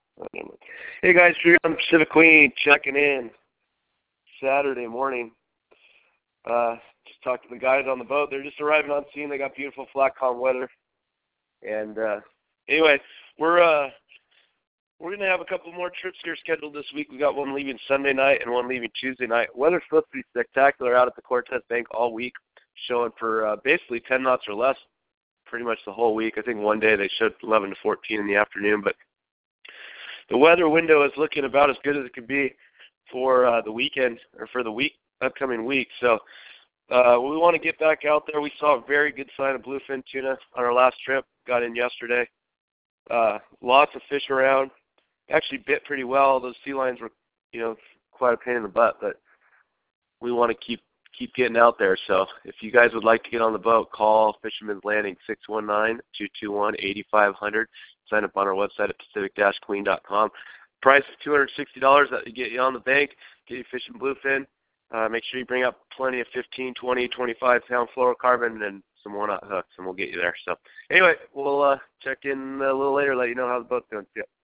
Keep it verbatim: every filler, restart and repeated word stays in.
Hey guys, Drew on the Pacific Queen checking in. Saturday morning. Uh, just talked to the guys on the boat. They're just arriving on scene. They got beautiful flat calm weather. And uh, anyway, we're uh, we're gonna have a couple more trips here scheduled this week. We got one leaving Sunday night and one leaving Tuesday night. Weather's supposed to be spectacular out at the Cortez Bank all week, showing for uh, basically ten knots or less, pretty much the whole week. I think one day they showed eleven to fourteen in the afternoon, but the weather window is looking about as good as it could be for uh, the weekend or for the week upcoming week. So uh, we want to get back out there. We saw a very good sign of bluefin tuna on our last trip. Got in yesterday. Uh, lots of fish around. Actually bit pretty well. Those sea lions were, you know, quite a pain in the butt, but we want to keep keep getting out there. So if you guys would like to get on the boat, call Fisherman's Landing six one nine, two two one, eight five zero zero. Sign up on our website at pacific dash queen dot com. Price is two hundred sixty dollars. That will get you on the bank, get you fishing bluefin. Uh, make sure you bring up plenty of fifteen, twenty, twenty-five pound fluorocarbon and some one-aught hooks, and we'll get you there. So anyway, we'll uh, check in a little later, let you know how the boat's doing. Yeah.